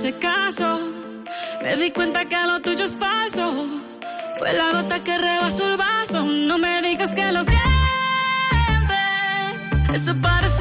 hice caso. Me di cuenta que lo tuyo es falso. Fue la gota que rebasó el vaso. No me digas que lo sientes. Eso parece